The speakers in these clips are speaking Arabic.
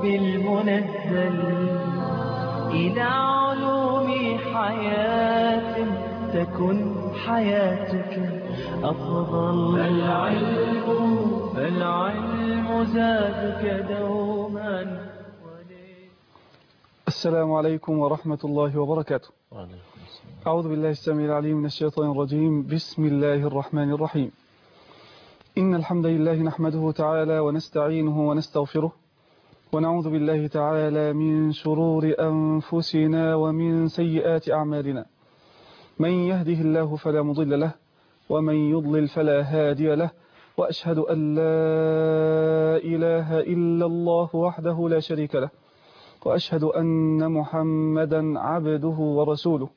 ربي المنزل إلى علوم حياة تكن حياتك أفضل. فالعلم زادك دوما. السلام عليكم ورحمة الله وبركاته. أعوذ بالله السميع العليم من الشيطان الرجيم. بسم الله الرحمن الرحيم. إن الحمد لله نحمده تعالى ونستعينه ونستغفره، ونعوذ بالله تعالى من شرور أنفسنا ومن سيئات أعمالنا. من يهده الله فلا مضل له، ومن يضلل فلا هادي له، وأشهد أن لا إله إلا الله وحده لا شريك له، وأشهد أن محمدا عبده ورسوله.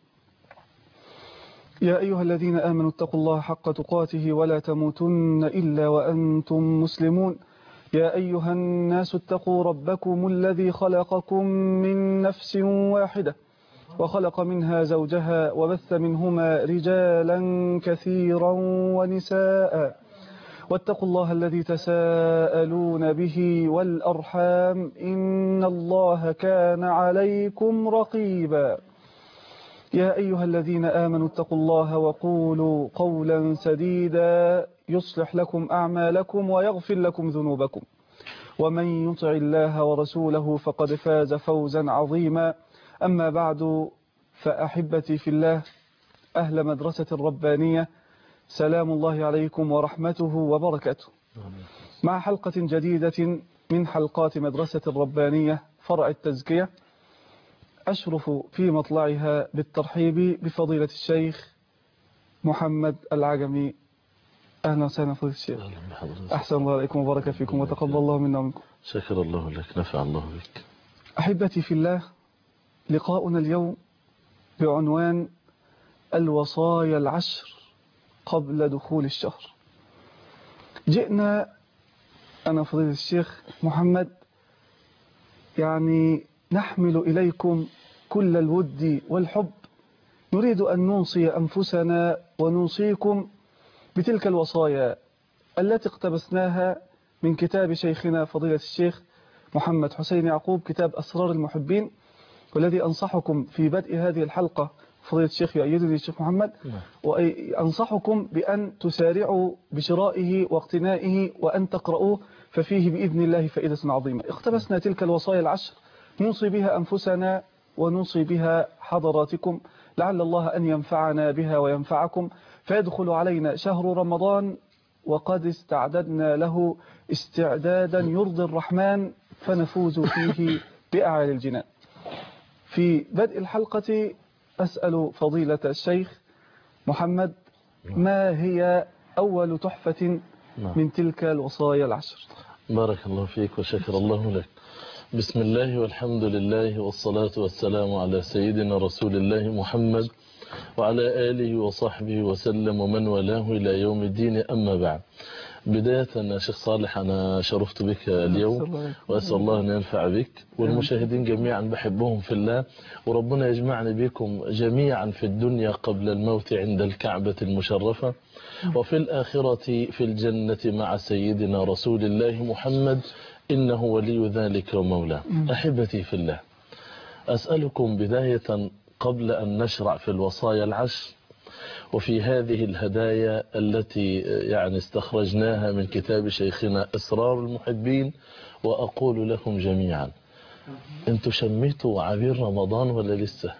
يا أيها الذين آمنوا اتقوا الله حق تقاته ولا تموتن إلا وأنتم مسلمون. يا أيها الناس اتقوا ربكم الذي خلقكم من نفس واحدة، وخلق منها زوجها، وبث منهما رجالا كثيرا ونساء. واتقوا الله الذي تساءلون به والأرحام، إن الله كان عليكم رقيبا. يا أيها الذين آمنوا اتقوا الله وقولوا قولا سديدا يصلح لكم أعمالكم ويغفر لكم ذنوبكم، ومن يطع الله ورسوله فقد فاز فوزا عظيما. أما بعد، فأحبتي في الله، أهل مدرسة الربانية، سلام الله عليكم ورحمته وبركاته، مع حلقة جديدة من حلقات مدرسة الربانية فرع التزكية. أشرف في مطلعها بالترحيب بفضيلة الشيخ محمد العجمي. أهلا وسهلا فضيلة الشيخ. أحسن الله عليكم وبارك فيكم وتقبل الله منا ومنكم. شكر الله لك، نفع الله بك. أحبتي في الله، لقاؤنا اليوم بعنوان الوصايا العشر قبل دخول الشهر. جئنا أنا فضيلة الشيخ محمد نحمل إليكم كل الود والحب، نريد أن نوصي أنفسنا ونوصيكم بتلك الوصايا التي اقتبسناها من كتاب شيخنا فضيلة الشيخ محمد حسين يعقوب، كتاب أسرار المحبين، والذي أنصحكم في بدء هذه الحلقة فضيلة الشيخ يؤيدني الشيخ محمد، وأنصحكم بأن تسارعوا بشرائه واقتنائه وأن تقرؤوه، ففيه بإذن الله فائدة عظيمة. اقتبسنا تلك الوصايا العشر نوصي بها أنفسنا ونوصي بها حضراتكم، لعل الله أن ينفعنا بها وينفعكم. فيدخل علينا شهر رمضان وقد استعددنا له استعدادا يرضي الرحمن، فنفوز فيه بأعالي الجنان. في بدء الحلقة أسأل فضيلة الشيخ محمد، ما هي أول تحفة من تلك الوصايا العشر؟ بارك الله فيك وشكر الله لك. بسم الله والحمد لله والصلاة والسلام على سيدنا رسول الله محمد وعلى آله وصحبه وسلم ومن والاه إلى يوم الدين. أما بعد، بداية يا شيخ صالح، أنا شرفت بك اليوم وأسأل الله أن ينفع بك والمشاهدين جميعا، بحبهم في الله، وربنا يجمعني بكم جميعا في الدنيا قبل الموت عند الكعبة المشرفة، وفي الآخرة في الجنة مع سيدنا رسول الله محمد، إنه ولي ذلك ومولاه. أحبتي في الله، أسألكم بداية قبل أن نشرع في الوصايا العشر وفي هذه الهدايا التي استخرجناها من كتاب شيخنا أسرار المحبين، وأقول لكم جميعا، أنتوا شميتوا عبير رمضان ولا لسه؟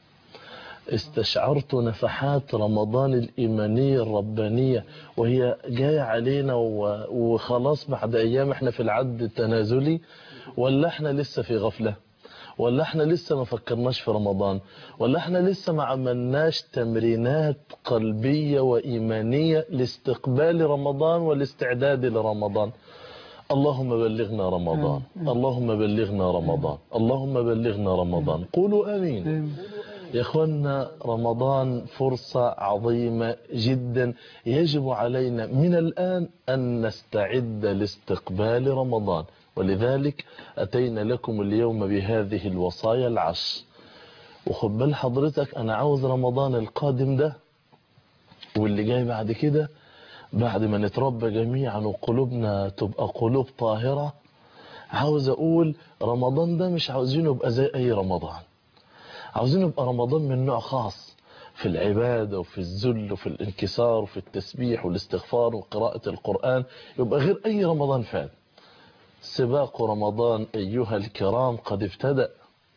استشعرت نفحات رمضان الإيمانية الربانية وهي جاية علينا وخلاص بعد أيام احنا في العد التنازلي، ولا احنا لسه في غفلة، ولا احنا لسه ما فكرناش في رمضان، ولا احنا لسه ما عملناش تمرينات قلبية وإيمانية لاستقبال رمضان والاستعداد لرمضان؟ اللهم بلغنا رمضان، اللهم بلغنا رمضان، اللهم بلغنا رمضان. قولوا آمين. يا اخوانا، رمضان فرصة عظيمة جدا، يجب علينا من الآن أن نستعد لاستقبال رمضان، ولذلك أتينا لكم اليوم بهذه الوصايا العشر. وخد بال حضرتك، أنا عاوز رمضان القادم ده واللي جاي بعد كده، بعد ما نتربى جميعا وقلوبنا تبقى قلوب طاهرة، عاوز أقول رمضان ده مش عاوزينه يبقى زي أي رمضان، عاوزينه يبقى رمضان من نوع خاص في العبادة وفي الذل وفي الانكسار وفي التسبيح والاستغفار وقراءة القرآن، يبقى غير أي رمضان فات. سباق رمضان أيها الكرام قد ابتدأ،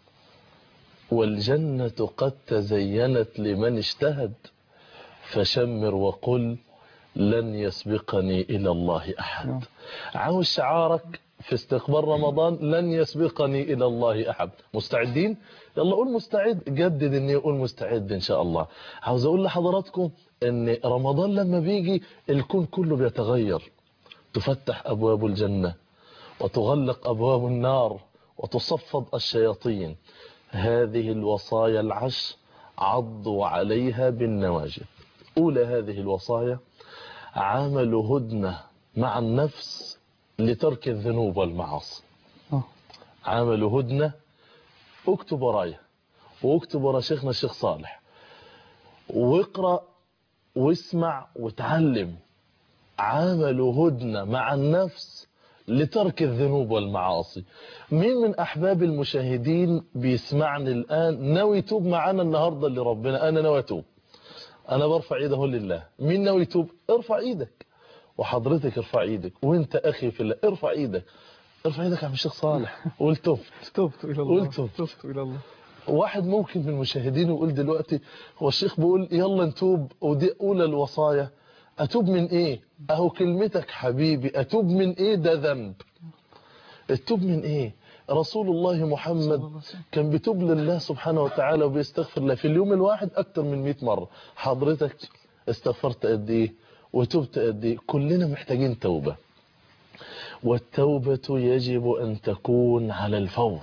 والجنة قد تزينت لمن اجتهد، فشمر وقل لن يسبقني إلى الله أحد. عاوز شعارك في استقبال رمضان لن يسبقني إلى الله أحد. مستعدين؟ يلا قول مستعد، جدد إني أقول مستعد إن شاء الله. عاوز أقول لحضراتكم إن رمضان لما بيجي الكون كله بيتغير، تفتح أبواب الجنة وتغلق أبواب النار وتصفد الشياطين. هذه الوصايا العشر عضوا عليها بالنواجذ. أولى هذه الوصايا عمل هدنة مع النفس لترك الذنوب والمعاصي. عمل هدنة، اكتب ورايا واكتب ورا شيخنا الشيخ صالح واقرأ واسمع وتعلم. عمل هدنة مع النفس لترك الذنوب والمعاصي. مين من أحباب المشاهدين بيسمعني الآن ناوي يتوب معانا النهاردة لربنا؟ أنا ناوي أتوب، أنا برفع إيده لله. مين ناوي يتوب؟ ارفع إيدك، وحضرتك ارفع إيدك، وانت أخي في الله ارفع إيدك. ارفع إيدك يا عم الشيخ صالح. قول تبت إلى الله، تبت إلى الله. واحد ممكن من المشاهدين يقول دلوقتي هو الشيخ بيقول يلا نتوب ودي أولى الوصايا، أتوب من إيه؟ أهو كلمتك حبيبي، أتوب من إيه؟ ده ذنب. التوب من إيه؟ رسول الله محمد كان بيتوب لله سبحانه وتعالى وبيستغفر له في اليوم الواحد أكتر من 100 مرة. حضرتك استغفرت قد إيه وتوبت قد إيه؟ كلنا محتاجين توبة، والتوبة يجب أن تكون على الفور.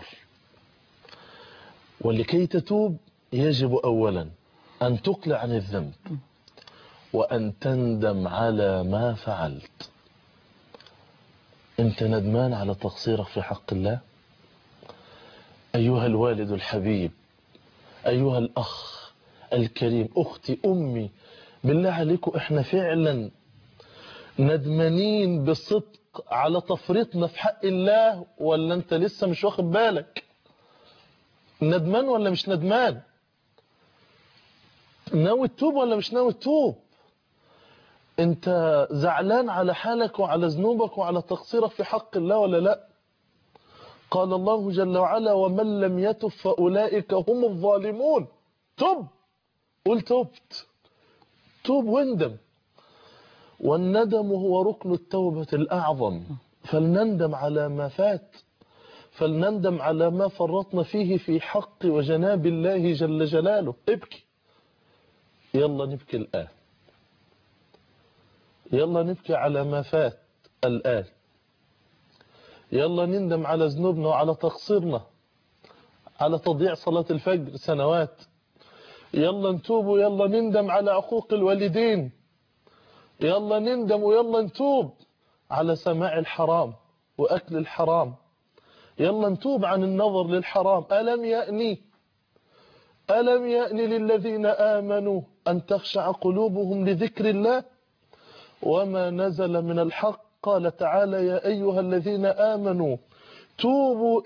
ولكي تتوب يجب أولا أن تقلع عن الذنب وأن تندم على ما فعلت. أنت ندمان على تقصيرك في حق الله؟ أيها الوالد الحبيب، أيها الأخ الكريم، أختي، أمي، بالله عليكم إحنا فعلا ندمانين بصدق على تفريطنا في حق الله، ولا أنت لسه مش واخد بالك؟ ندمان ولا مش ندمان؟ ناوي تتوب ولا مش ناوي تتوب؟ انت زعلان على حالك وعلى ذنوبك وعلى تقصيرك في حق الله ولا لا؟ قال الله جل وعلا ومن لم يتب فأولئك هم الظالمون. تب، قل تبت، توب واندم. والندم هو ركن التوبة الأعظم. فلنندم على ما فات، فلنندم على ما فرطنا فيه في حق وجناب الله جل جلاله. ابكي، يلا نبكي الآن، يلا نبكي على ما فات الآن، يلا نندم على ذنوبنا وعلى تقصيرنا، على تضييع صلاة الفجر سنوات. يلا نتوب ويلا نندم على عقوق الوالدين، يلا نندم ويلا نتوب على سماع الحرام وأكل الحرام، يلا نتوب عن النظر للحرام. ألم يأني للذين آمنوا أن تخشع قلوبهم لذكر الله وما نزل من الحق. قال تعالى يا أيها الذين آمنوا توبوا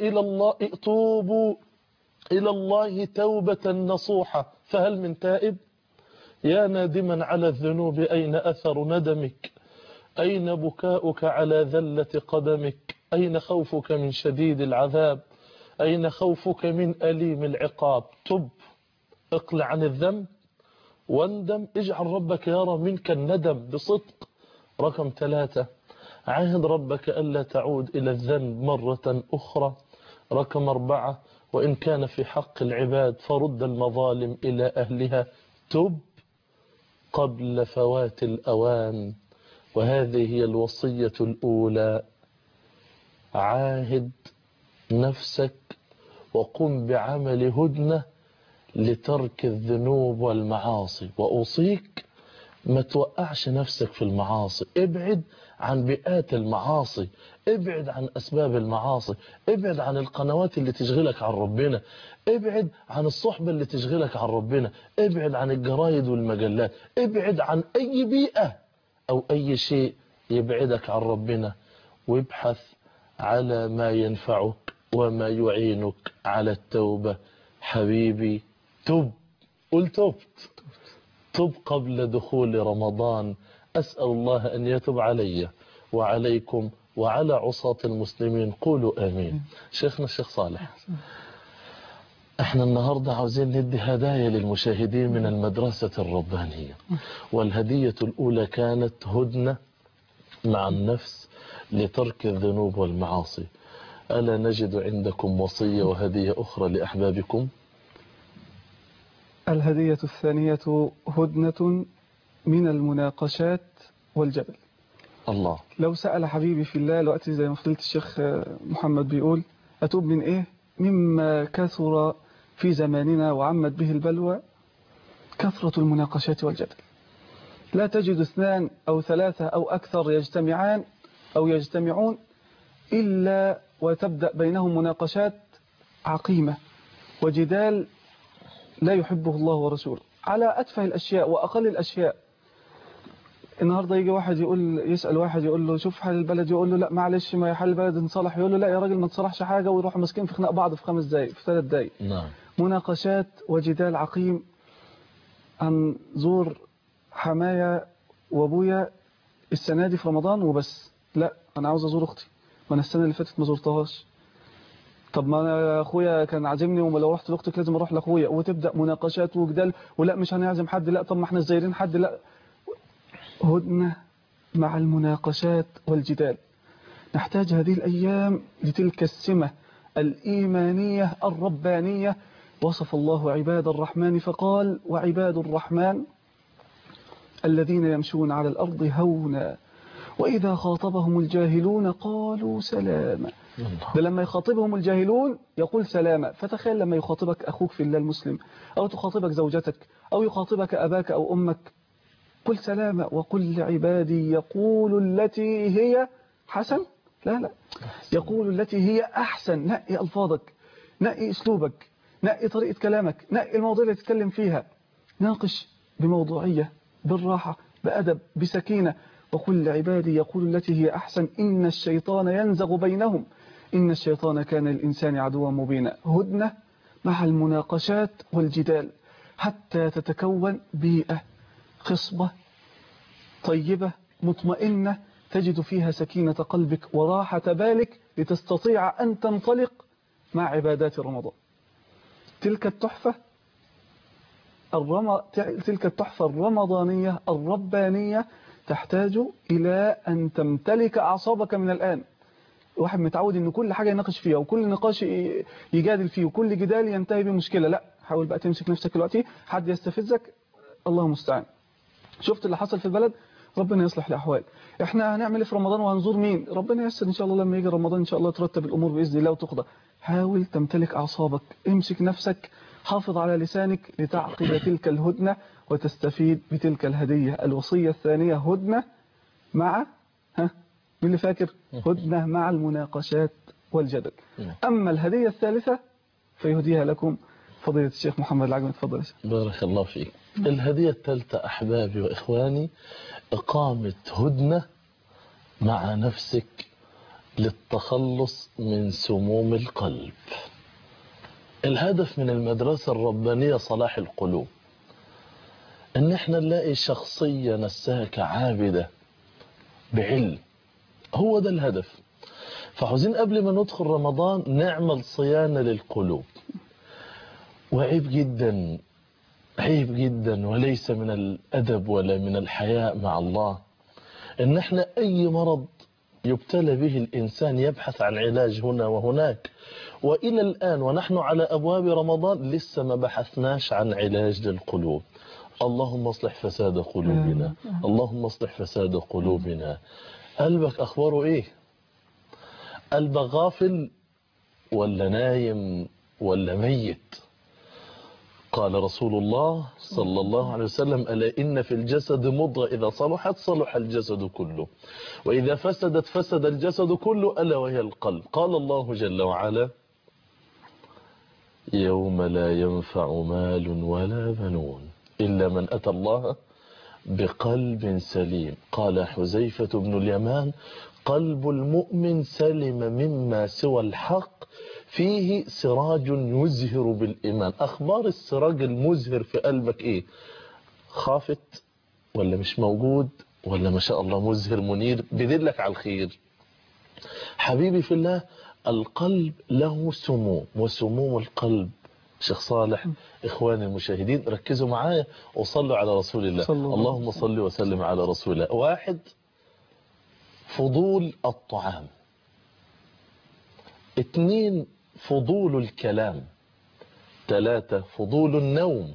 إلى الله توبة نصوحة فهل من تائب؟ يا نادما على الذنوب أين أثر ندمك؟ أين بكاؤك على ذلة قدمك؟ أين خوفك من شديد العذاب؟ أين خوفك من أليم العقاب؟ تب، اقلع عن الذنب واندم، اجعل ربك يرى منك الندم بصدق. رقم 3 عاهد ربك ألا تعود إلى الذنب مرة أخرى. رقم 4 وإن كان في حق العباد فرد المظالم إلى أهلها. تب قبل فوات الأوان. وهذه هي الوصية الأولى. عاهد نفسك وقم بعمل هدنة لترك الذنوب والمعاصي. وأوصيك ما توقعش نفسك في المعاصي. ابعد عن بيئات المعاصي، ابعد عن أسباب المعاصي، ابعد عن القنوات اللي تشغلك عن ربنا، ابعد عن الصحبة اللي تشغلك عن ربنا، ابعد عن الجرايد والمجلات، ابعد عن أي بيئة أو أي شيء يبعدك عن ربنا، وابحث على ما ينفعك وما يعينك على التوبة. حبيبي تب، قل تبت، تب قبل دخول رمضان. أسأل الله أن يتب علي وعليكم وعلى عصاة المسلمين، قولوا آمين. شيخنا الشيخ صالح، احنا النهاردة عاوزين ندي هدايا للمشاهدين من المدرسة الربانية، والهدية الأولى كانت هدنة مع النفس لترك الذنوب والمعاصي. ألا نجد عندكم وصية وهدية أخرى لأحبابكم؟ الهدية الثانية هدنة من المناقشات والجدل. الله. لو سأل حبيبي في الله الوقت زي ما فضيلة الشيخ محمد بيقول أتوب من إيه؟ مما كثر في زماننا وعمت به البلوى كثرة المناقشات والجدل. لا تجد 2 أو 3 أو أكثر يجتمعان أو يجتمعون إلا وتبدأ بينهم مناقشات عقيمة وجدال لا يحبه الله ورسوله على أتفه الأشياء وأقل الأشياء. النهاردة يجي واحد يسأل واحد يقول له شوف حال البلد، يقول له لا معلش ما حال البلد انصلح، يقول له لا يا راجل ما تصلحش حاجة، ويروح ماسكين في خناق بعض في 5 دقايق في 3 دقايق. نعم. مناقشات وجدال عقيم. هنزور حماية وابويا السنة دي في رمضان وبس، لا أنا عاوز أزور أختي، ما أنا السنة اللي فاتت ما زرتهاش. طب ما أنا أخويا كان عازمني وما لو رحت لأختك لازم أروح لأخويا، وتبدأ مناقشات وجدال، ولا مش هنعزم حد، لا طب ما احنا زايرين حد، لا. هدنة مع المناقشات والجدال. نحتاج هذه الأيام لتلك السمة الإيمانية الربانية. وصف الله عباد الرحمن فقال وعباد الرحمن الذين يمشون على الأرض هونا وإذا خاطبهم الجاهلون قالوا سلاما. ده لما يخاطبهم الجاهلون يقول سلاما. فتخيل لما يخاطبك أخوك في الله المسلم، أو تخاطبك زوجتك، أو يخاطبك أباك أو أمك، قل سلاما وقل لعبادي يقول التي هي حسن. لا يقول التي هي أحسن. نقي ألفاظك، نقي أسلوبك، نقي طريقة كلامك، نقي المواضيع اللي تتكلم فيها. ناقش بموضوعية، بالراحة، بأدب، بسكينة. وقل لعبادي يقول التي هي أحسن إن الشيطان ينزغ بينهم إن الشيطان كان للإنسان عدوا مبينا. هدنة مع المناقشات والجدال حتى تتكون بيئة خصبة طيبة مطمئنة تجد فيها سكينة قلبك وراحة بالك لتستطيع أن تنطلق مع عبادات رمضان. تلك التحفة الرمضانية الربانية تحتاج إلى أن تمتلك أعصابك من الآن. واحد متعود أن كل حاجة يناقش فيها وكل نقاش يجادل فيه وكل جدال ينتهي بمشكلة. لا، حاول بقى تمسك نفسك دلوقتي. حد يستفزك الله المستعان. شفت اللي حصل في البلد، ربنا يصلح الأحوال. احنا هنعمل في رمضان وهنزور مين، ربنا ييسر إن شاء الله. لما يجي رمضان إن شاء الله ترتب الأمور بإذن الله وتقضى. حاول تمتلك أعصابك، امسك نفسك، حافظ على لسانك لتعقد تلك الهدنة وتستفيد بتلك الهدية. الوصية الثانية هدنة مع مين اللي فاكر؟ هدنة مع المناقشات والجدل. أما الهدية الثالثة فيهديها لكم فضيلة الشيخ محمد العجمي. تفضل. بارك الله فيك. الهدية الثالثة أحبابي وإخواني إقامة هدنة مع نفسك للتخلص من سموم القلب. الهدف من المدرسة الربانية صلاح القلوب، ان احنا نلاقي شخصية نساك عابدة بعلم، هو ده الهدف. فعاوزين قبل ما ندخل رمضان نعمل صيانة للقلوب. وعيب جدا، عيب جدا وليس من الأدب ولا من الحياء مع الله ان احنا اي مرض يبتلى به الإنسان يبحث عن علاج هنا وهناك، وإلى الآن ونحن على أبواب رمضان لسه ما بحثناش عن علاج للقلوب. اللهم اصلح فساد قلوبنا، اللهم اصلح فساد قلوبنا. قلبك أخباره إيه؟ قلبك غافل ولا نايم ولا ميت؟ قال رسول الله صلى الله عليه وسلم ألا إن في الجسد مضغة إذا صلحت صلح الجسد كله وإذا فسدت فسد الجسد كله ألا وهي القلب. قال الله جل وعلا يوم لا ينفع مال ولا بنون إلا من أتى الله بقلب سليم. قال حذيفة بن اليمان قلب المؤمن سلم مما سوى الحق، فيه سراج يزهر بالإيمان. أخبار السراج المزهر في قلبك إيه؟ خافت ولا مش موجود ولا ما شاء الله مزهر منير بيدلك على الخير؟ حبيبي في الله، القلب له سموم، وسموم القلب شيخ صالح إخواني المشاهدين ركزوا معايا وصلوا على رسول الله. اللهم صل وسلم على رسول الله. 1 فضول الطعام، 2 فضول الكلام، 3 فضول النوم،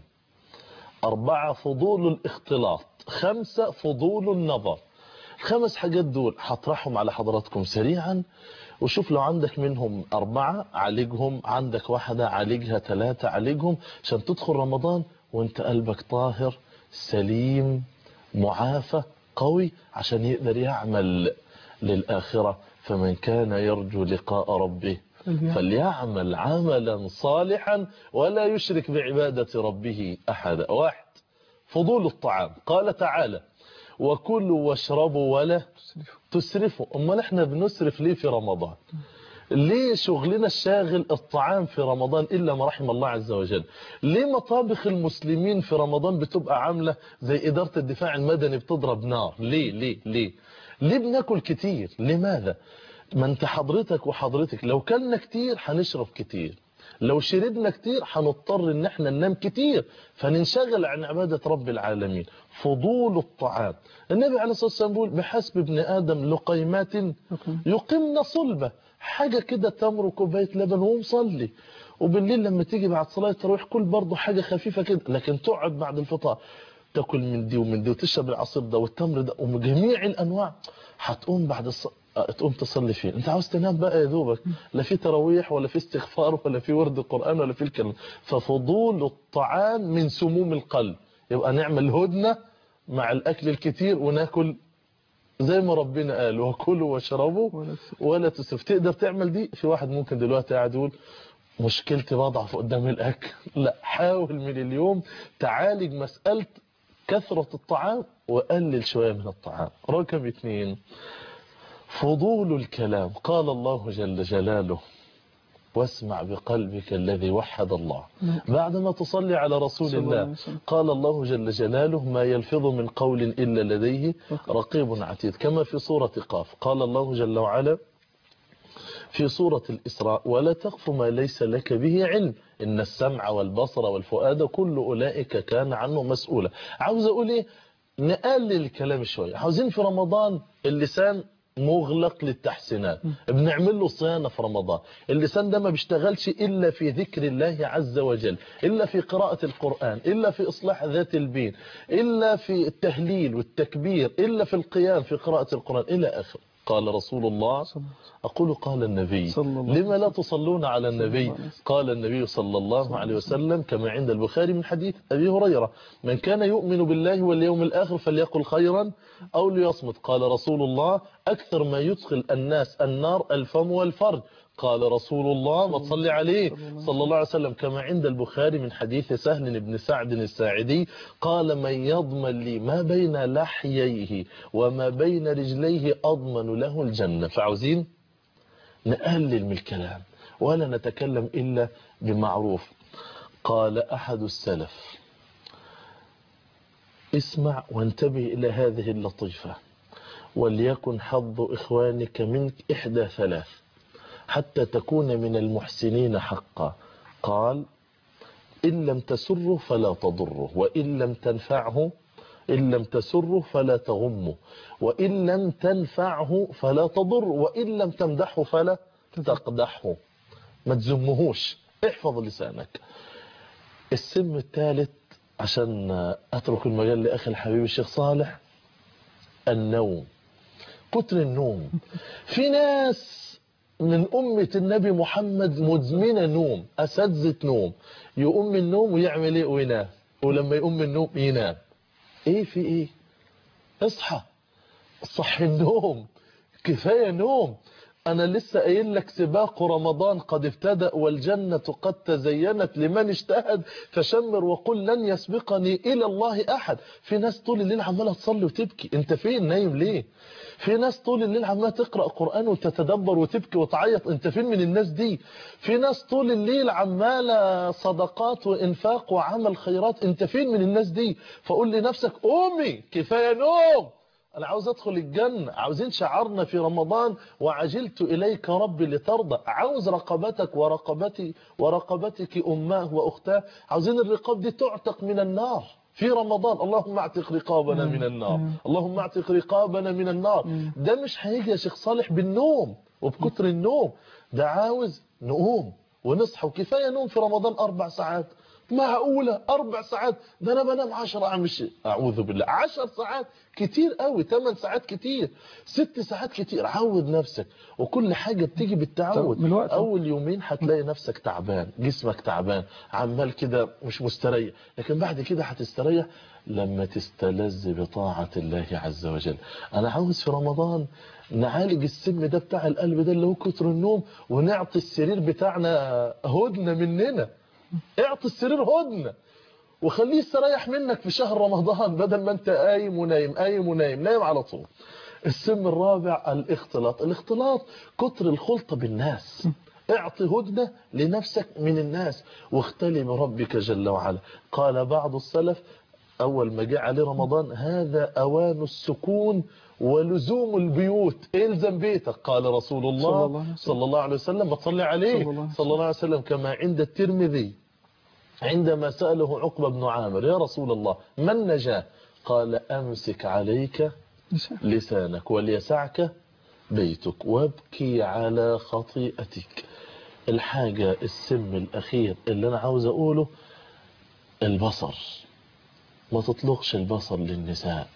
4 فضول الاختلاط، 5 فضول النظر. ال5 حاجات دول هطرحهم على حضراتكم سريعا، وشوف لو عندك منهم 4 عالجهم، عندك 1 عالجها، 3 عالجهم، عشان تدخل رمضان وانت قلبك طاهر سليم معافى قوي، عشان يقدر يعمل للآخرة. فمن كان يرجو لقاء ربه فليعمل عملا صالحا ولا يشرك بعبادة ربه أحدا. 1 فضول الطعام، قال تعالى وكلوا واشربوا ولا تسرفوا. امال احنا بنسرف ليه في رمضان؟ ليه شغلنا الشاغل الطعام في رمضان إلا ما رحم الله عز وجل؟ ليه مطابخ المسلمين في رمضان بتبقى عاملة زي إدارة الدفاع المدني بتضرب نار؟ ليه بناكل كتير؟ لماذا؟ ما انت حضرتك وحضرتك لو كلنا كتير هنشرب كتير، لو شربنا كتير هنضطر ان احنا ننام كتير، فننشغل عن عبادة رب العالمين. فضول الطعام، النبي عليه الصلاة والسلام بيقول بحسب ابن آدم لقيمات يقمن صلبة، حاجة كده تمر وكوباية لبن ومصلي، وبالليل لما تيجي بعد صلاة التراويح كل برضه حاجة خفيفة كده، لكن تقعد بعد الفطار تاكل من دي ومن دي وتشرب العصير ده والتمر ده وجميع الانواع، هتقوم بعد تقوم تصلي فيه. انت عاوز تنام بقى يا دوبك، لا في تراويح ولا في استغفار ولا في ورد قرآن ولا في الكلام. ففضول الطعام من سموم القلب. يبقى نعمل هدنة مع الاكل الكتير وناكل زي ما ربنا قال وكلوا واشربوا ولا تسرف. تقدر تعمل دي؟ في واحد ممكن دلوقتي قاعد يقول مشكلتي بضعف قدام الاكل. لا، حاول من اليوم تعالج مسألة كثرة الطعام وقلل شوية من الطعام. رقم 2 فضول الكلام، قال الله جل جلاله واسمع بقلبك الذي وحد الله. بعدما تصلي على رسول الله قال الله جل جلاله ما يلفظ من قول إلا لديه رقيب عتيد. كما في سورة قاف قال الله جل وعلا في سورة الإسراء ولا تقف ما ليس لك به علم إن السمع والبصر والفؤاد كل أولئك كان عنه مسؤولا. عاوز أقول إيه؟ نقلل الكلام شوية. عاوزين في رمضان اللسان مغلق للتحسينات، بنعمل له صيانة في رمضان. اللسان ده ما بيشتغلش إلا في ذكر الله عز وجل، إلا في قراءة القرآن، إلا في إصلاح ذات البين، إلا في التهليل والتكبير، إلا في القيام في قراءة القرآن إلى آخر. قال رسول الله أقول قال النبي لما لا تصلون على النبي؟ قال النبي صلى الله عليه وسلم كما عند البخاري من حديث أبي هريرة من كان يؤمن بالله واليوم الآخر فليقل خيرا أو ليصمت. قال رسول الله أكثر ما يدخل الناس النار الفم والفرج. قال رسول الله ما تصلي عليه صلى الله عليه وسلم كما عند البخاري من حديث سهل بن سعد الساعدي قال من يضمن لي ما بين لحييه وما بين رجليه أضمن له الجنة. فعاوزين نقلل من الكلام ولا نتكلم إلا بمعروف. قال أحد السلف اسمع وانتبه إلى هذه اللطيفة وليكن حظ إخوانك منك إحدى 3 حتى تكون من المحسنين حقا. قال إن لم تسره فلا تضره وإن لم تنفعه إن لم تسره فلا تغمه وإن لم تنفعه فلا تضر وإن لم تمدحه فلا تقدحه. ما تزمهوش، احفظ لسانك. السم الثالث عشان أترك المجال لأخي الحبيب الشيخ صالح، النوم. كتر النوم. في ناس من أمة النبي محمد مدمنة نوم، أساتذة نوم. يقوم من النوم ويعمل إيه؟ وينام. ولما يقوم من النوم ينام. إيه في إيه؟ اصحى صحي النوم، كفاية نوم. أنا لسه قايل لك سباق رمضان قد ابتدأ والجنة قد تزينت لمن اجتهد فشمر وقل لن يسبقني إلى الله أحد. في ناس طول الليل عمالة تصلي وتبكي، أنت فين نايم ليه؟ في ناس طول الليل عمالة تقرأ قرآن وتتدبر وتبكي وتعيط، أنت فين من الناس دي؟ في ناس طول الليل عمالة صدقات وإنفاق وعمل خيرات، أنت فين من الناس دي؟ فقول لنفسك قومي كفاية نوم، أنا عاوز أدخل الجنة. عاوزين شعارنا في رمضان وعجلت إليك ربي لترضى. عاوز رقبتك ورقبتك أماه وأختاه، عاوزين الرقاب دي تعتق من النار في رمضان. اللهم اعتق رقابنا من النار، اللهم اعتق رقابنا من النار. ده مش هيجي يا شيخ صالح بالنوم وبكتر النوم، ده عاوز نقوم ونصحى. وكفاية نوم في رمضان 4 ساعات، معقولة 4 ساعات؟ ده أنا بنام 10 أعمل أعوذ بالله. 10 ساعات كتير قوي، 8 ساعات كتير، 6 ساعات كتير. عود نفسك، وكل حاجة بتيجي بالتعود. أول يومين هتلاقي نفسك تعبان، جسمك تعبان، عمال كده مش مستريح، لكن بعد كده هتستريح لما تستلذ بطاعة الله عز وجل. أنا عاوز في رمضان نعالج السم ده بتاع القلب ده اللي هو كتر النوم، ونعطي السرير بتاعنا هدنة مننا. اعطي السرير هدنة وخليه يستريح منك في شهر رمضان، بدل ما انت قايم ونايم قايم ونايم، نايم على طول. السم الرابع الاختلاط. الاختلاط كتر الخلطة بالناس. اعطي هدنة لنفسك من الناس واختلي بربك جل وعلا. قال بعض السلف أول ما جاء عليه رمضان: هذا أوان السكون ولزوم البيوت. الزم بيتك. قال رسول الله صلى الله عليه وسلم، بتصلي عليه صلى الله عليه وسلم كما عند الترمذي عندما سأله عقبة بن عامر: يا رسول الله ما النجاة؟ قال: أمسك عليك لسانك وليسعك بيتك وابكي على خطيئتك. الحاجة السم الأخير اللي أنا عاوز أقوله: البصر. ما تطلقش البصر للنساء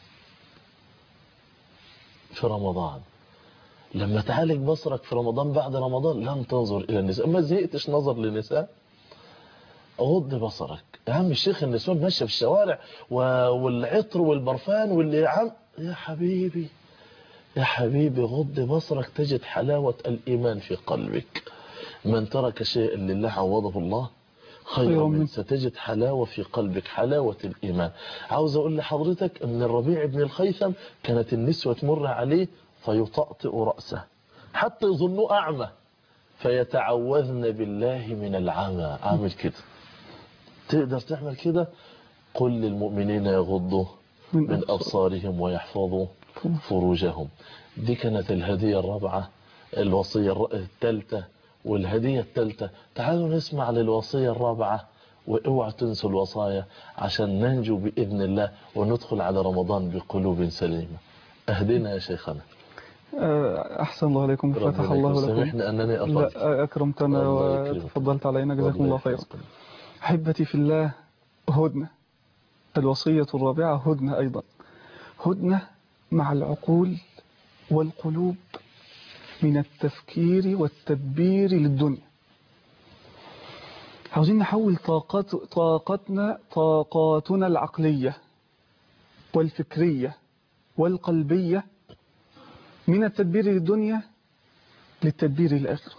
في رمضان. لما تعالج بصرك في رمضان، بعد رمضان لن تنظر إلى النساء. ما زهقتش نظر للنساء؟ غض بصرك يا عم الشيخ. النسوان ماشيه في الشوارع والعطر والبرفان واللي يا حبيبي يا حبيبي، غض بصرك تجد حلاوة الإيمان في قلبك. من ترك شيئا لله عوضه الله خيرا منه. ستجد حلاوة في قلبك، حلاوة الإيمان. عاوز أقول لحضرتك أن الربيع بن الخيثم كانت النسوة تمر عليه فيطأطئ رأسه حتى يظنوا أعمى، فيتعوذن بالله من العمى. عامل كده، تقدر تعمل كده؟ قل للمؤمنين يغضوا من أبصارهم ويحفظوا فروجهم. دي كانت الهدية الرابعة. الوصية الثالثة والهدية الثالثة. تعالوا نسمع للوصية الرابعة، واوعى تنسوا الوصايا عشان ننجو بإذن الله وندخل على رمضان بقلوب سليمة. أهدنا يا شيخنا. أحسن الله عليكم وفتح الله لكم. سامحني أنني أطلت. لا أكرمتنا وتفضلت علينا، جزاكم الله خيرا. أحبتي في الله، هدنة. الوصية الرابعة هدنة أيضا، هدنة مع العقول والقلوب من التفكير والتدبير للدنيا. عاوزين نحول طاقاتنا العقلية والفكرية والقلبية من التدبير للدنيا للتدبير للآخرة.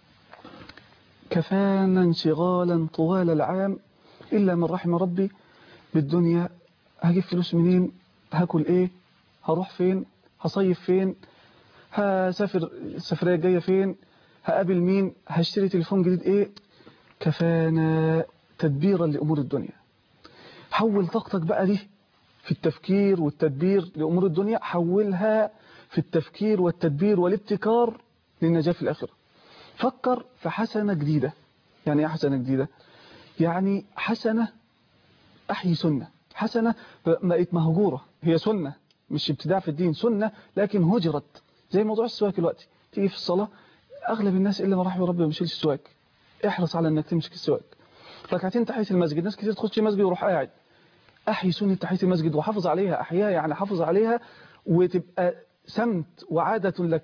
كفانا انشغالا طوال العام إلا من رحم ربي بالدنيا. هجيب فلوس منين؟ هاكل ايه؟ هروح فين؟ هصيف فين؟ هسافر السفرية الجاية فين؟ هقابل مين؟ هشتري تليفون جديد ايه؟ كفانا تدبيرا لأمور الدنيا. حول طاقتك بقى دي في التفكير والتدبير لأمور الدنيا، حولها في التفكير والتدبير والابتكار للنجاة في الآخرة. فكر في حسنة جديدة. يعني ايه حسنة جديدة؟ يعني حسنة أحيي سنة، حسنة بقت مهجورة، هي سنة مش ابتداع في الدين، سنة لكن هجرت. زي موضوع السواك دلوقتي، تيجي في الصلاة أغلب الناس إلا ما رحم ربي ما بيشيلش السواك. احرص على إنك تمسك السواك. ركعتين تحية المسجد، ناس كتير تخش المسجد ويروح قاعد. أحيي سنة تحية المسجد وحافظ عليها. أحياها يعني حافظ عليها وتبقى سمت وعادة لك.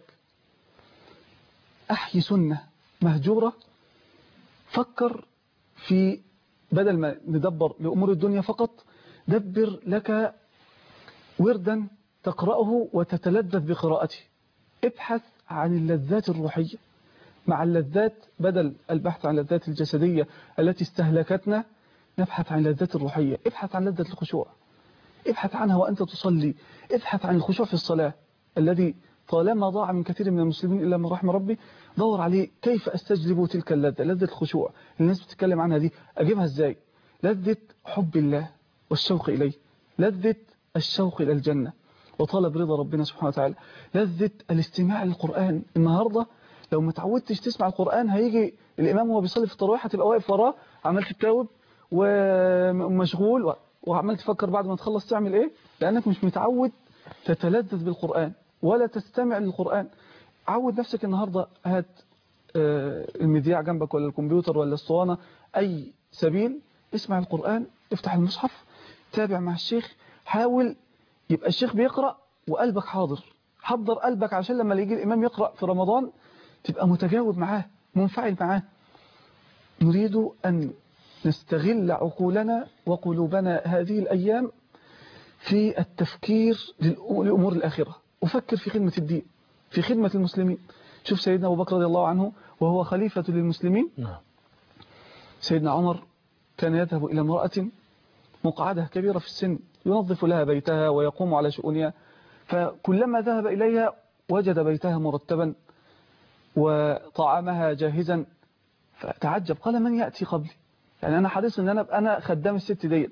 أحيي سنة مهجورة. فكر في، بدل ما ندبر لأمور الدنيا فقط، دبر لك وردا تقرأه وتتلذذ بقراءته. ابحث عن اللذات الروحية مع اللذات، بدل البحث عن اللذات الجسدية التي استهلكتنا نبحث عن اللذات الروحية. ابحث عن لذة الخشوع، ابحث عنها وأنت تصلي، ابحث عن الخشوع في الصلاة الذي طالما ضاع من كثير من المسلمين إلا من رحم ربي. دور عليه كيف أستجلب تلك اللذة، لذة الخشوع اللي الناس بتتكلم عنها دي، أجيبها إزاي؟ لذة حب الله والشوق إليه، لذة الشوق إلى الجنة وطلب رضا ربنا سبحانه وتعالى، لذة الاستماع للقرآن. النهاردة لو ما تعودتش تسمع القرآن، هيجي الإمام وهو بيصلي في التراويح هتبقى واقف وراه عمال تتاوب ومشغول وعمال تفكر بعد ما تخلص تعمل إيه، لأنك مش متعود تتلذذ بالقرآن ولا تستمع للقرآن. عود نفسك النهاردة، هات المذياع جنبك ولا الكمبيوتر ولا الصوانة، أي سبيل، اسمع القرآن، افتح المصحف، تابع مع الشيخ، حاول يبقى الشيخ بيقرأ وقلبك حاضر، حضر قلبك عشان لما يجي الإمام يقرأ في رمضان تبقى متجاوب معاه، منفعل معاه. نريد أن نستغل عقولنا وقلوبنا هذه الأيام في التفكير لأمور الآخرة، وفكر في خدمة الدين، في خدمة المسلمين. شوف سيدنا أبو بكر رضي الله عنه وهو خليفة للمسلمين. سيدنا عمر كان يذهب إلى امرأة مقعدة كبيرة في السن ينظف لها بيتها ويقوم على شؤونها، فكلما ذهب إليها وجد بيتها مرتبا وطعامها جاهزا، فتعجب، قال من يأتي قبلي؟ يعني أنا حريص أن أنا خدام الست ديت.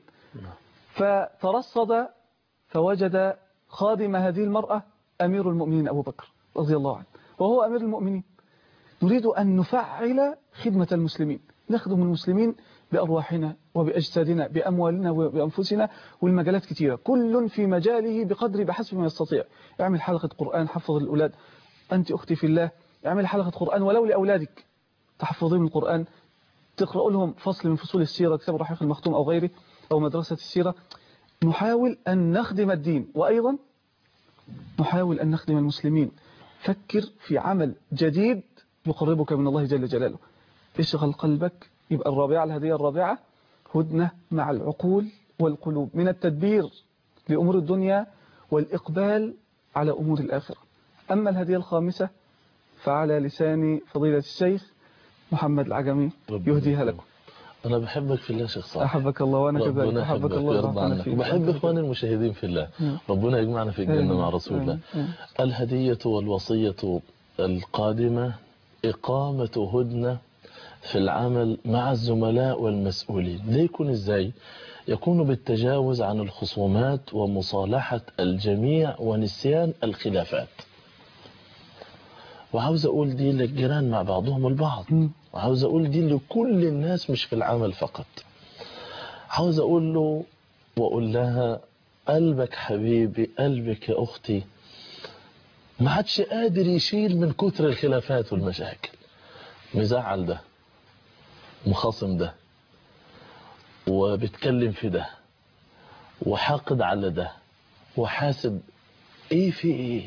فترصد فوجد خادم هذه المرأة أمير المؤمنين أبو بكر رضي الله عنه، وهو أمير المؤمنين. نريد أن نفعل خدمة المسلمين، نخدم المسلمين بأرواحنا وبأجسادنا بأموالنا وبأنفسنا، والمجالات كثيرة، كل في مجاله بحسب ما يستطيع. اعمل حلقة قرآن، حفظ الأولاد. أنت أختي في الله، اعمل حلقة قرآن ولو لأولادك، تحفظهم القرآن، تقرأ لهم فصل من فصول السيرة، كتاب الرحيق المختوم أو غيره، أو مدرسة السيرة. نحاول أن نخدم الدين، وأيضا نحاول أن نخدم المسلمين. فكر في عمل جديد يقربك من الله جل جلاله، اشغل قلبك. يبقى الرابعة، الهدية الرابعة، هدنة مع العقول والقلوب من التدبير لأمور الدنيا والإقبال على أمور الآخرة. أما الهدية الخامسة فعلى لسان فضيلة الشيخ محمد العجمي يهديها لكم. أنا بحبك في الله شيخ صالح. أحبك الله وأنا كذلك. أحبك الله ويرضى عنك. وبحب إخواني المشاهدين في الله. ربنا يجمعنا في الجنة مع رسول الله. الهدية والوصية القادمة إقامة هدنة في العمل مع الزملاء والمسؤولين. ده يكون إزاي؟ يكون بالتجاوز عن الخصومات ومصالحة الجميع ونسيان الخلافات. وعاوز أقول دي للجيران مع بعضهم البعض، وعاوز أقول دي لكل الناس مش في العمل فقط. عاوز أقول له وأقول لها قلبك حبيبي، قلبك يا أختي ما عادش قادر يشيل من كتر الخلافات والمشاكل، مزعل ده، مخاصم ده، وبتكلم في ده، وحاقد على ده، وحاسب ايه في ايه.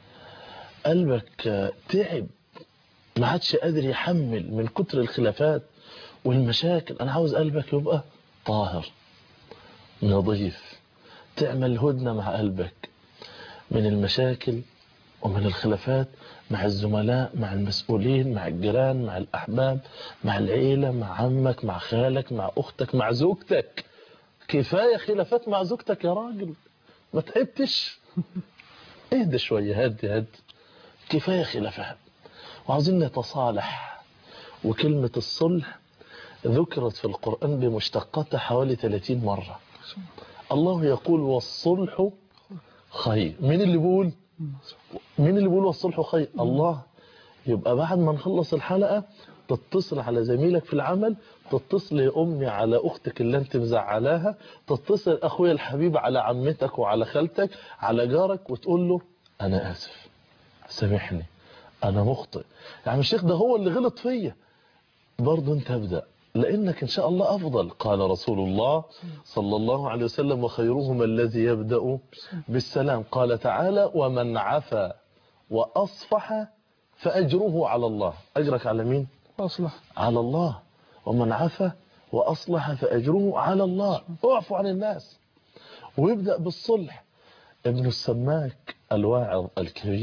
قلبك تعب، ما عادش قادر يحمل من كتر الخلافات والمشاكل. انا عاوز قلبك يبقى طاهر نظيف، تعمل هدنة مع قلبك من المشاكل ومن الخلافات مع الزملاء، مع المسؤولين، مع الجيران، مع الأحباب، مع العيلة، مع عمك، مع خالك، مع أختك، مع زوجتك. كفاية خلافات مع زوجتك يا راجل، ما تعبتش؟ اهدى شوية، هدي كفاية خلافات، وعاوزين نتصالح. وكلمة الصلح ذكرت في القرآن بمشتقاتها حوالي 30 مرة. الله يقول والصلح خير. مين اللي بيقول والصلح خير؟ الله. يبقى بعد ما نخلص الحلقة تتصل على زميلك في العمل، تتصل يا أمي على أختك اللي أنت مزعلاها، تتصل أخويا الحبيب على عمتك وعلى خالتك، على جارك، وتقول له أنا آسف، سامحني، أنا مخطئ. يعني الشيخ ده هو اللي غلط فيا، برضو أنت ابدأ، لأنك إن شاء الله أفضل. قال رسول الله صلى الله عليه وسلم وخيرهم الذي يبدأ بالسلام. قال تعالى ومن عفا وأصفح فأجره على الله. أجرك على مين؟ أصلح على الله. ومن عفا وأصلح فأجره على الله. اعفو عن الناس ويبدأ بالصلح. ابن السماك الواعظ الكبير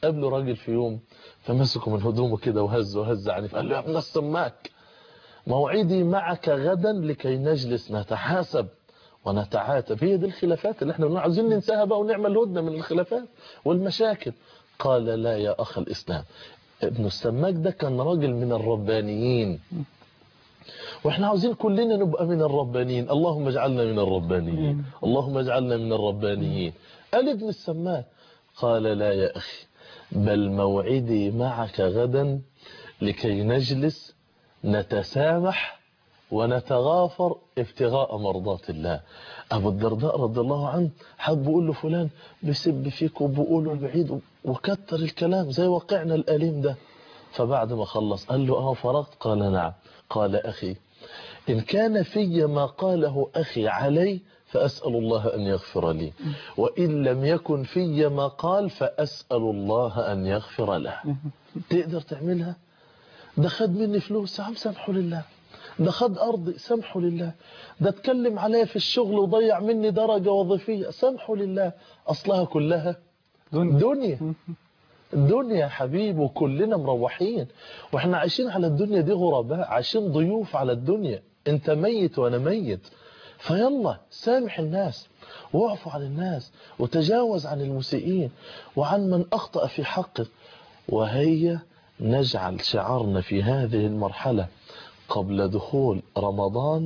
قابله راجل في يوم فمسكه من هدومه كده وهز عنيف، قال له: يا ابن السماك، موعدي معك غدا لكي نجلس نتحاسب ونتعاتب. هي دي الخلافات اللي احنا عاوزين ننساها بقى ونعمل هدنة من الخلافات والمشاكل. قال: لا يا أخ الإسلام. ابن السماك ده كان راجل من الربانيين، واحنا عاوزين كلنا نبقى من الربانيين. اللهم اجعلنا من الربانيين، اللهم اجعلنا من الربانيين. قال ابن السماك: قال: لا يا أخي، بل موعدي معك غدا لكي نجلس نتسامح ونتغافر ابتغاء مرضات الله. أبو الدرداء رضي الله عنه حب يقول له: فلان بيسب فيك وبقوله بعيد وكتر الكلام زي واقعنا الأليم ده. فبعد ما خلص قال له: فرغت؟ قال: نعم. قال: أخي، إن كان في ما قاله أخي علي فأسأل الله أن يغفر لي، وإن لم يكن في ما قال فأسأل الله أن يغفر له. تقدر تعملها؟ ده خد مني فلوس، عم سامحه لله. ده خد أرضي، سامحه لله. ده اتكلم عليا في الشغل وضيع مني درجة وظيفية، سامحه لله. أصلها كلها دنيا. الدنيا يا حبيب، وكلنا مروحين واحنا عايشين على الدنيا دي غرباء، عايشين ضيوف على الدنيا. انت ميت وانا ميت، فيلا سامح الناس واعفو عن الناس وتجاوز عن المسيئين وعن من أخطأ في حقك. وهيا نجعل شعارنا في هذه المرحلة قبل دخول رمضان: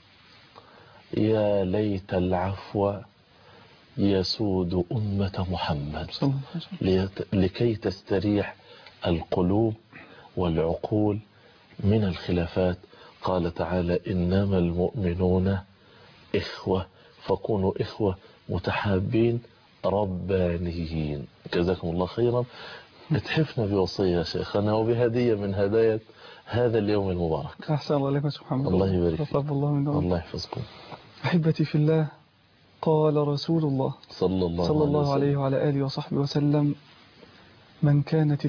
يا ليت العفو يسود أمة محمد لكي تستريح القلوب والعقول من الخلافات. قال تعالى: إنما المؤمنون إخوة فكونوا إخوة متحابين ربانيين. جزاكم الله خيرا. اتحفنا بوصية يا شيخنا وبهدية من هدايا هذا اليوم المبارك. أحسن الله عليكم سبحانه الله يبارك فيك. الله يحفظكم. أحبتي في الله، قال رسول الله صلى الله عليه وعلى آله وصحبه وسلم: من كانت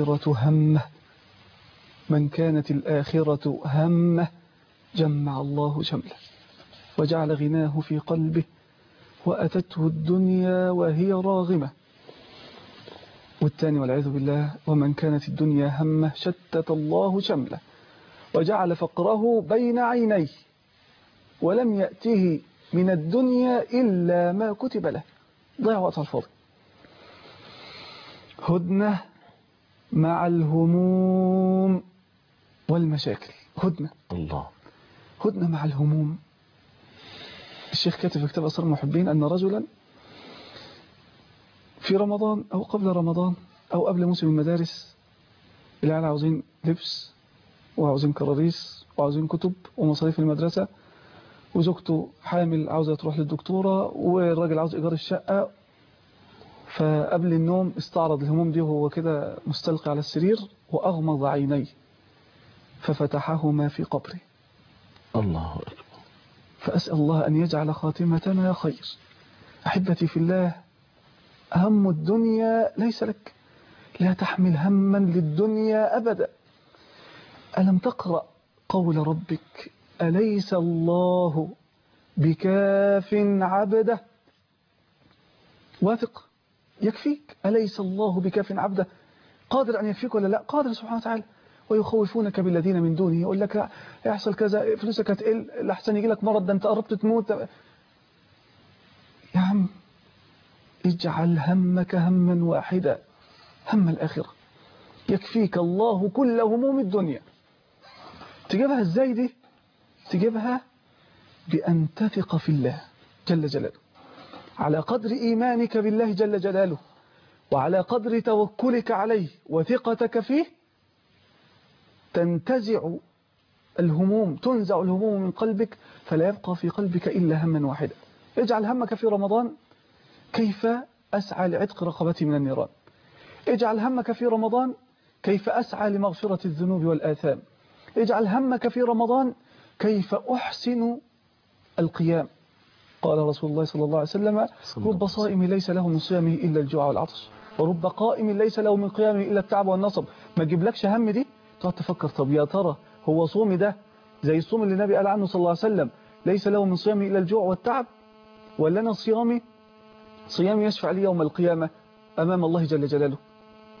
الآخرة همه جمع الله شمله وجعل غناه في قلبه وأتته الدنيا وهي راغمة. والثاني والعياذ بالله: ومن كانت الدنيا همه شتت الله شمله وجعل فقره بين عينيه ولم يأته من الدنيا إلا ما كتب له. ضيع وقت على الفاضي. هدنة مع الهموم والمشاكل. هدنة مع الهموم. الشيخ كاتب في كتاب أسرار المحبين أن رجلا في رمضان أو قبل رمضان أو قبل موسم المدارس، العيال عاوزين لبس وعاوزين كراريس وعاوزين كتب ومصاريف المدرسة، وزوجته حامل عاوزة تروح للدكتورة، والراجل عاوز إيجار الشقة. فقبل النوم استعرض الهموم دي وهو كده مستلقي على السرير وأغمض عينيه ففتحهما في قبره. الله أكبر. فأسأل الله أن يجعل خاتمتنا خير. أحبتي في الله، هم الدنيا ليس لك، لا تحمل هما للدنيا أبدا. ألم تقرأ قول ربك: أليس الله بكاف عبده؟ واثق يكفيك. أليس الله بكاف عبده؟ قادر أن يكفيك ولا لا؟ قادر سبحانه وتعالى. ويخوفونك بالذين من دونه، يقول لك لا يحصل كذا، فلوسك هتقل، لحسن يجي لك مرض، ده انت قربت تموت. يا عم اجعل همك هما واحدا، هم الآخرة. يكفيك الله كل هموم الدنيا. تجيبها ازاي دي؟ تجيبها بأن تثق في الله جل جلاله، على قدر إيمانك بالله جل جلاله وعلى قدر توكلك عليه وثقتك فيه تنتزع الهموم، تنزع الهموم من قلبك، فلا يبقى في قلبك إلا هما واحدا. اجعل همك في رمضان: كيف أسعى لعتق رقبتي من النيران. اجعل همك في رمضان: كيف أسعى لمغفرة الذنوب والآثام. اجعل همك في رمضان: كيف أحسن القيام. قال رسول الله صلى الله عليه وسلم: رب صائم ليس له من صيامه إلا الجوع والعطش، ورب قائم ليس له من قيامه إلا التعب والنصب. ما تجيبلكش هم دي تقعد تفكر: طب يا ترى هو صومي ده زي الصوم اللي النبي قال عنه صلى الله عليه وسلم ليس له من صيامه إلا الجوع والتعب، ولا أنا صيامي يشفع لي يوم القيامة أمام الله جل جلاله؟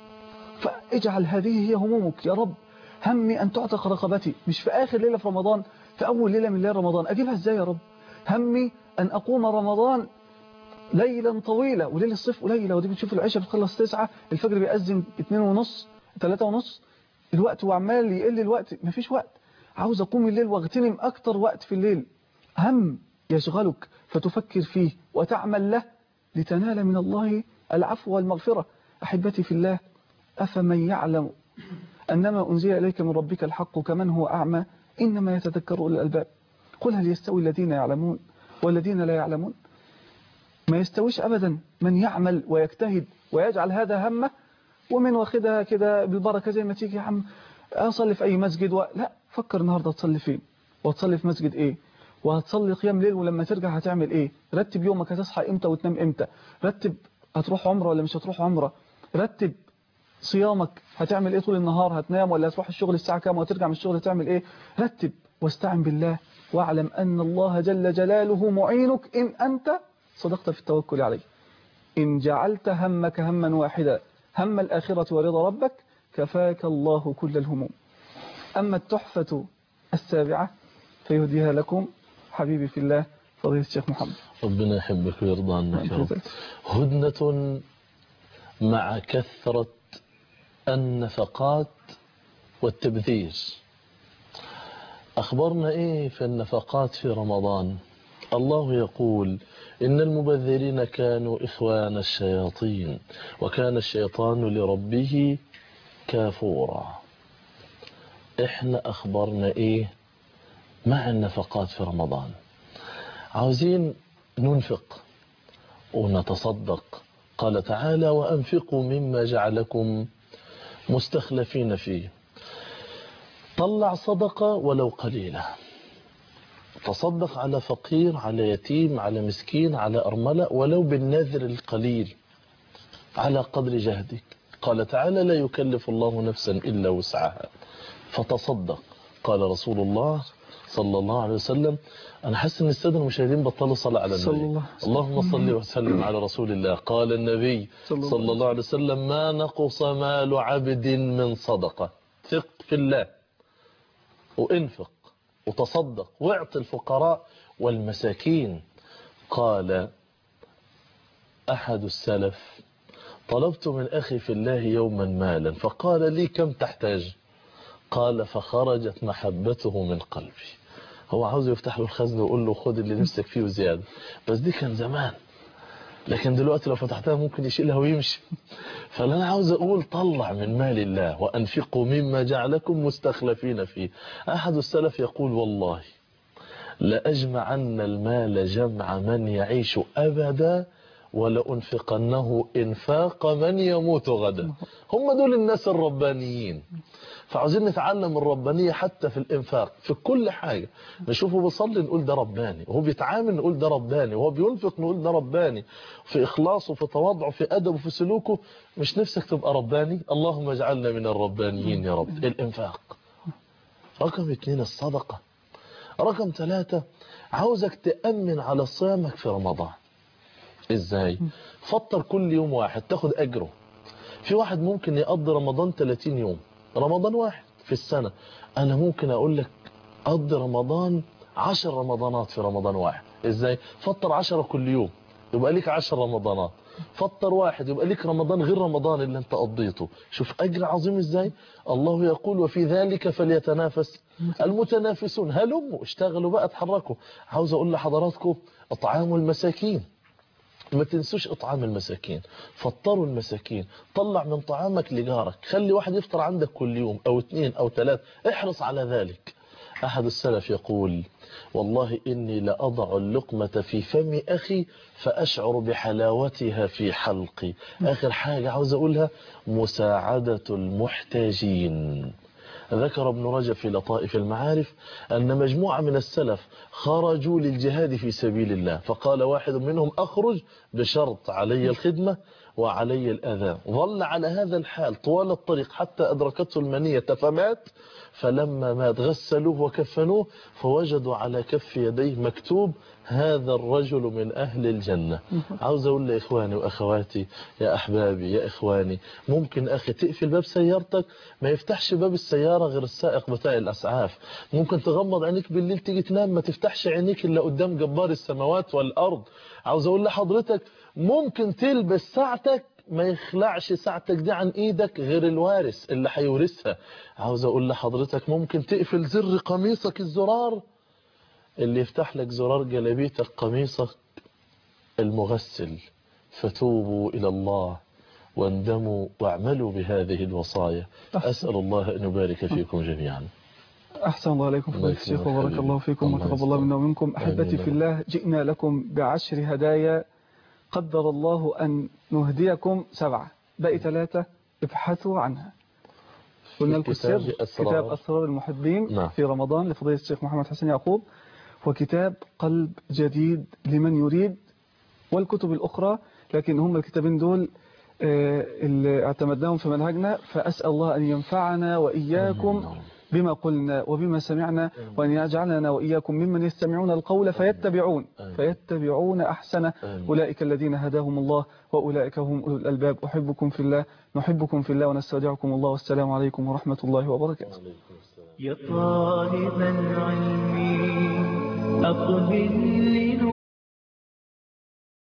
فاجعل هذه هي همومك. يا رب همي أن تعتق رقبتي، مش في آخر ليلة في رمضان، في أول ليلة من ليلة رمضان. أجيبها إزاي يا رب؟ همي أن أقوم رمضان ليلا طويلة، وليلة الصيف قليلة، ودي بتشوف العشاء بتخلص 9، الفجر بيأذن 2:30 3:30، الوقت وعمال يقل الوقت، مفيش وقت. عاوز أقوم الليل واغتنم أكتر وقت في الليل. هم يشغلك فتفكر فيه وتعمل له لتنال من الله العفو والمغفرة. أحبتي في الله، أفمن يعلم أنما أنزل إليك من ربك الحق كمن هو أعمى إنما يتذكر أولو الألباب. قل هل يستوي الذين يعلمون والذين لا يعلمون؟ ما يستويش أبدا من يعمل ويجتهد ويجعل هذا همه، ومن واخدها كده بالبركة زي ما تيجي يا عم أصلي في أي مسجد لا، فكر النهاردة تصلي فين، وتصلي في مسجد إيه، وهتصلي قيام ليل، ولما ترجع هتعمل إيه. رتب يومك، هتصحى إمتى وتنام إمتى. رتب هتروح عمرة ولا مش هتروح عمرة. رتب صيامك، هتعمل إيه طول النهار، هتنام ولا هتروح الشغل الساعة كام، وهترجع من الشغل هتعمل إيه. رتب واستعن بالله، واعلم أن الله جل جلاله معينك إن أنت صدقت في التوكل عليه. إن جعلت همك هما واحدا، هم الآخرة ورضا ربك، كفاك الله كل الهموم. أما التحفة السابعة فيهديها لكم حبيبي في الله فضيلة الشيخ محمد. ربنا يحبك ويرضى عنك يا رب. هدنة مع كثرة النفقات والتبذير. أخبرنا إيه في النفقات في رمضان؟ الله يقول إن المبذرين كانوا إخوان الشياطين وكان الشيطان لربه كافورا. إحنا أخبرنا إيه مع النفقات في رمضان؟ عاوزين ننفق ونتصدق. قال تعالى وأنفقوا مما جعلكم مستخلفين فيه. طلع صدقة ولو قليلة، تصدق على فقير، على يتيم، على مسكين، على أرملة، ولو بالنذر القليل على قدر جهدك. قال تعالى لا يكلف الله نفسا إلا وسعها، فتصدق. قال رسول الله صلى الله عليه وسلم، أنا حاسس أن السادة المشاهدين بطلوا صلاة على النبي، اللهم صل وسلم على رسول الله. قال النبي صلى الله عليه وسلم ما نقص مال عبد من صدقة. ثق في الله وانفق وتصدق واعط الفقراء والمساكين. قال أحد السلف طلبت من أخي في الله يوما مالا فقال لي كم تحتاج؟ قال فخرجت محبته من قلبي. هو عاوز يفتح له الخزن ويقول له خد اللي نفسك فيه وزيادة، بس دي كان زمان، لكن دلوقتي لو فتحتها ممكن يشيلها ويمشي. فأنا عاوز أقول طلع من مال الله وأنفقوا مما جعلكم مستخلفين فيه. أحد السلف يقول والله لأجمعن المال جمع من يعيش أبدا ولأنفقنه إنفاق من يموت غدا. هم دول الناس الربانيين. فعاوزين نتعلم الربانية حتى في الإنفاق في كل حاجة. نشوفه بيصلي نقول ده رباني، وهو بيتعامل نقول ده رباني، وهو بينفق نقول ده رباني، في إخلاصه في تواضعه في أدبه في سلوكه. مش نفسك تبقى رباني؟ اللهم اجعلنا من الربانيين يا رب. الإنفاق. رقم 2 الصدقة. رقم 3 عاوزك تأمن على صيامك في رمضان. إزاي؟ فطر كل يوم واحد تاخد أجره. في واحد ممكن يقضي رمضان 30 يوم، رمضان واحد في السنة. أنا ممكن أقول لك قضي رمضان 10 رمضانات في رمضان واحد. إزاي؟ فطر 10 كل يوم يبقى ليك 10 رمضانات. فطر واحد يبقى ليك رمضان غير رمضان اللي انت قضيته. شوف أجر عظيم إزاي. الله يقول وفي ذلك فليتنافس المتنافسون. هلموا اشتغلوا بقى اتحركوا. عاوز أقول لحضراتكم اطعاموا المساكين، ما تنسوش اطعام المساكين، فطروا المساكين. طلع من طعامك لجارك، خلي واحد يفطر عندك كل يوم أو 2 أو 3، احرص على ذلك. أحد السلف يقول والله إني لأضع اللقمة في فم أخي فأشعر بحلاوتها في حلقي. آخر حاجة عاوز أقولها مساعدة المحتاجين. ذكر ابن رجب في لطائف المعارف أن مجموعة من السلف خرجوا للجهاد في سبيل الله، فقال واحد منهم أخرج بشرط علي الخدمة وعلي الأذى. ظل على هذا الحال طوال الطريق حتى أدركته المنية فمات. فلما مات غسلوه وكفنوه فوجدوا على كف يديه مكتوب هذا الرجل من أهل الجنة. عاوز أقول لإخواني وأخواتي يا أحبابي يا إخواني، ممكن أخي تقفل باب سيارتك ما يفتحش باب السيارة غير السائق بتاع الأسعاف. ممكن تغمض عينيك بالليل تيجي تنام ما تفتحش عينيك إلا قدام جبار السماوات والأرض. عاوز أقول لحضرتك ممكن تلبس ساعتك ما يخلعش ساعتك دي عن ايدك غير الوارث اللي هيورثها. عاوز اقول لحضرتك ممكن تقفل زر قميصك الزرار اللي يفتح لك زرار جلابيتك قميصك المغسل. فتوبوا الى الله واندموا واعملوا بهذه الوصايا. اسال الله ان يبارك فيكم جميعا. أحسن الله عليكم فضيلة الشيخ وبارك الله فيكم وتقبل الله منا ومنكم. أحبتي في الله، جئنا لكم ب10 هدايا قدر الله أن نهديكم 7، باقي 3 ابحثوا عنها. قلنا لكم السر كتاب أسرار المحبين في رمضان لفضيلة الشيخ محمد حسن يعقوب، وكتاب قلب جديد لمن يريد، والكتب الأخرى. لكن هم الكتابين دول اللي اعتمدناهم في منهجنا، فأسأل الله أن ينفعنا وإياكم بما قلنا وبما سمعنا، وأن يجعلنا وإياكم ممن يستمعون القول فيتبعون أحسنه. أولئك الذين هداهم الله وأولئك هم أولو الألباب. أحبكم في الله، نحبكم في الله، ونستودعكم الله، والسلام عليكم ورحمة الله وبركاته. يا طالب العلم أقبل